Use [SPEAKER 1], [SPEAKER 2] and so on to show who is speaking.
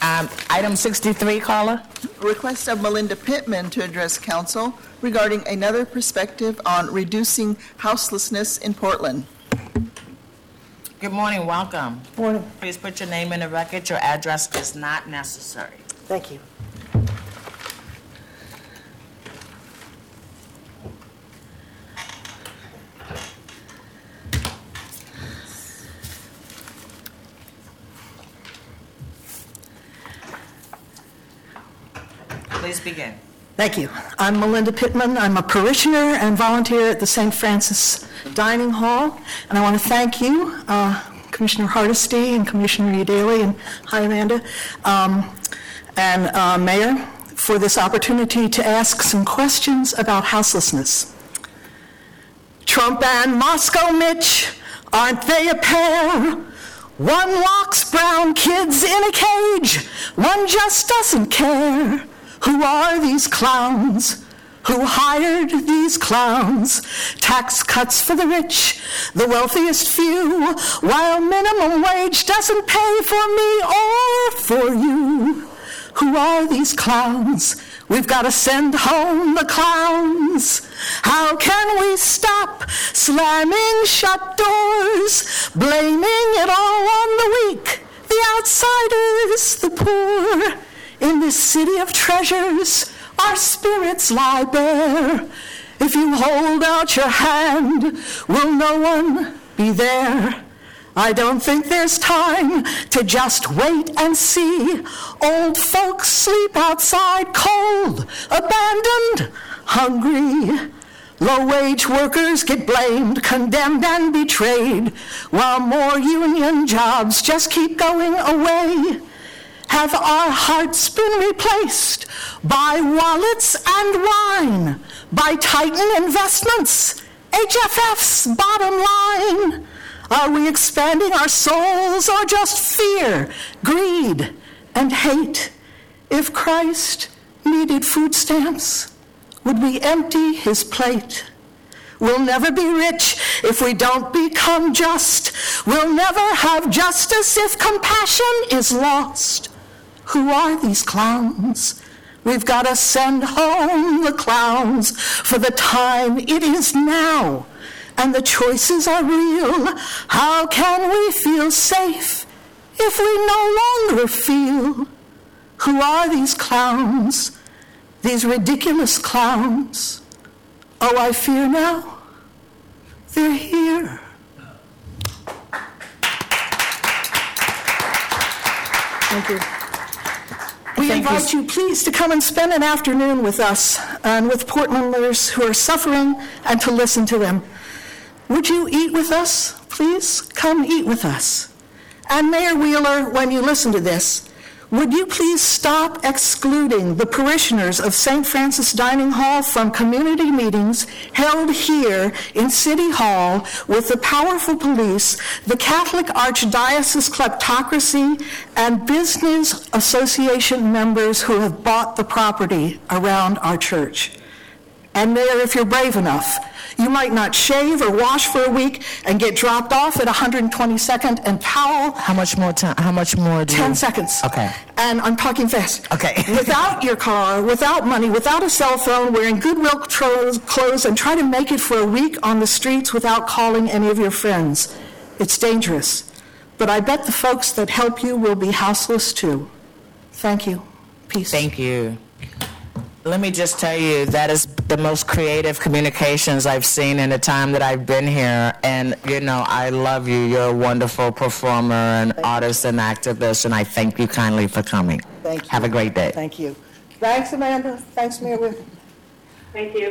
[SPEAKER 1] Item 63, caller.
[SPEAKER 2] Request of Melinda Pittman to address council regarding another perspective on reducing houselessness in Portland.
[SPEAKER 1] Good morning, welcome.
[SPEAKER 3] Morning.
[SPEAKER 1] Please put your name in the record. Your address is not necessary.
[SPEAKER 3] Thank you.
[SPEAKER 1] Please begin.
[SPEAKER 3] Thank you. I'm Melinda Pittman. I'm a parishioner and volunteer at the St. Francis Dining Hall. And I want to thank you, Commissioner Hardesty and Commissioner Udaley, and hi, Amanda, and Mayor, for this opportunity to ask some questions about houselessness. Trump and Moscow Mitch, aren't they a pair? One locks brown kids in a cage, one just doesn't care. Who are these clowns? Who hired these clowns? Tax cuts for the rich, the wealthiest few, while minimum wage doesn't pay for me or for you. Who are these clowns? We've got to send home the clowns. How can we stop slamming shut doors, blaming it all on the weak, the outsiders, the poor? In this city of treasures, our spirits lie bare. If you hold out your hand, will no one be there? I don't think there's time to just wait and see. Old folks sleep outside cold, abandoned, hungry. Low-wage workers get blamed, condemned, and betrayed, while more union jobs just keep going away. Have our hearts been replaced by wallets and wine, by Titan investments, HFF's bottom line? Are we expanding our souls or just fear, greed, and hate? If Christ needed food stamps, would we empty his plate? We'll never be rich if we don't become just. We'll never have justice if compassion is lost. Who are these clowns? We've got to send home the clowns, for the time it is now, and the choices are real. How can we feel safe if we no longer feel? Who are these clowns, these ridiculous clowns? Oh, I fear now, they're here. Thank you. We invite you, please, to come and spend an afternoon with us and with Portlanders who are suffering, and to listen to them. Would you eat with us? Please come eat with us. And Mayor Wheeler, when you listen to this, would you please stop excluding the parishioners of St. Francis Dining Hall from community meetings held here in City Hall with the powerful police, the Catholic Archdiocese kleptocracy, and business association members who have bought the property around our church? And Mayor, if you're brave enough, you might not shave or wash for a week and get dropped off at 122nd and Powell.
[SPEAKER 1] How much more time? How much more?
[SPEAKER 3] 10 seconds.
[SPEAKER 1] Okay.
[SPEAKER 3] And I'm talking fast.
[SPEAKER 1] Okay.
[SPEAKER 3] Without your car, without money, without a cell phone, wearing Goodwill clothes, and try to make it for a week on the streets without calling any of your friends. It's dangerous. But I bet the folks that help you will be houseless too. Thank you. Peace.
[SPEAKER 1] Thank you. Let me just tell you, that is the most creative communications I've seen in the time that I've been here. And, you know, I love you. You're a wonderful performer and artist and activist, and I thank you kindly for coming.
[SPEAKER 3] Thank you.
[SPEAKER 1] Have a great day.
[SPEAKER 3] Thank you. Thanks, Amanda. Thanks, Mayor Whit.
[SPEAKER 4] Thank you.